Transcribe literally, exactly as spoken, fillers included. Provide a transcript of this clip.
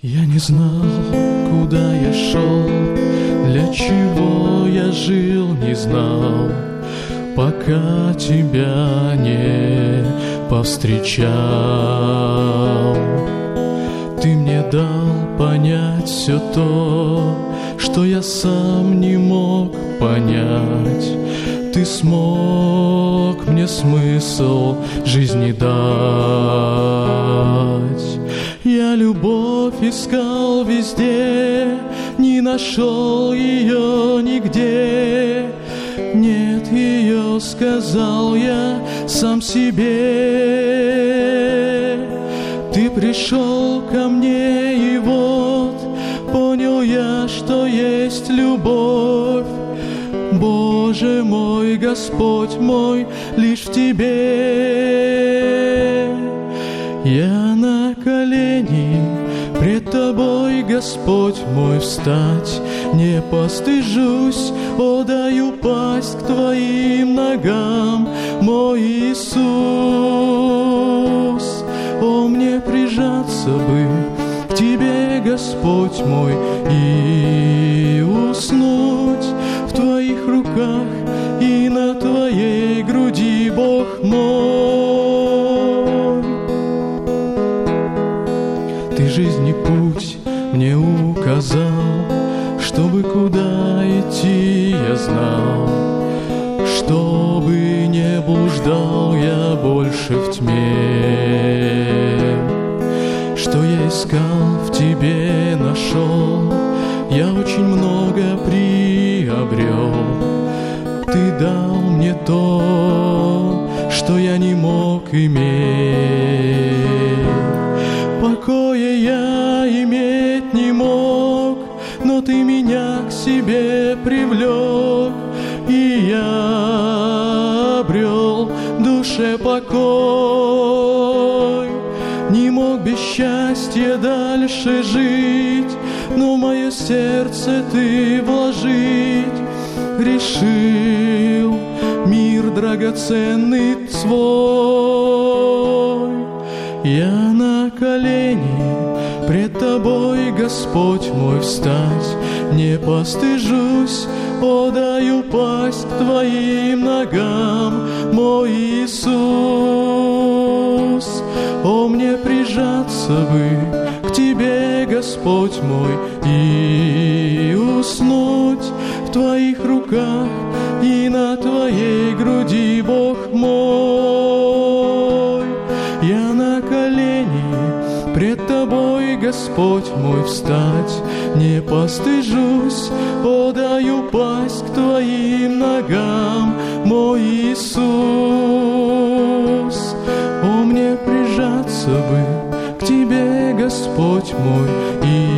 Я не знал, куда я шел, для чего я жил, не знал, пока тебя не повстречал. Ты мне дал понять все то, что я сам не мог понять. Ты смог мне смысл жизни дать. Я любовь искал везде, не нашел ее нигде. Нет ее, сказал я сам себе. Ты пришел ко мне, и вот понял я, что есть любовь. Боже мой, Господь мой, лишь в Тебе. Я на колени пред Тобой, Господь мой, встать не постыжусь, о, даю пасть к Твоим ногам, мой Иисус. О, мне прижаться бы к Тебе, Господь мой, и уснуть в Твоих руках и на Твоей груди, Бог мой. Ты жизни путь мне указал, чтобы куда идти я знал, чтобы не блуждал я больше в тьме. Что я искал, в Тебе нашел, я очень много приобрел. Ты дал мне то, что я не мог иметь. Покоя я иметь не мог, но Ты меня к себе привлек, и я обрел душе покой. Не мог без счастья дальше жить, но мое сердце Ты вложить решил, мир драгоценный свой. Я на колени пред Тобой, Господь мой, встать не постыжусь, о, даю пасть к Твоим ногам, мой Иисус. О, мне прижаться бы к Тебе, Господь мой, и уснуть в Твоих руках и на Твоей груди, Бог мой. Я на колени пред Тобой, Господь мой, встать не постыжусь, о, даю пасть к Твоим ногам, мой Иисус. О, мне прижаться бы к Тебе, Господь мой, и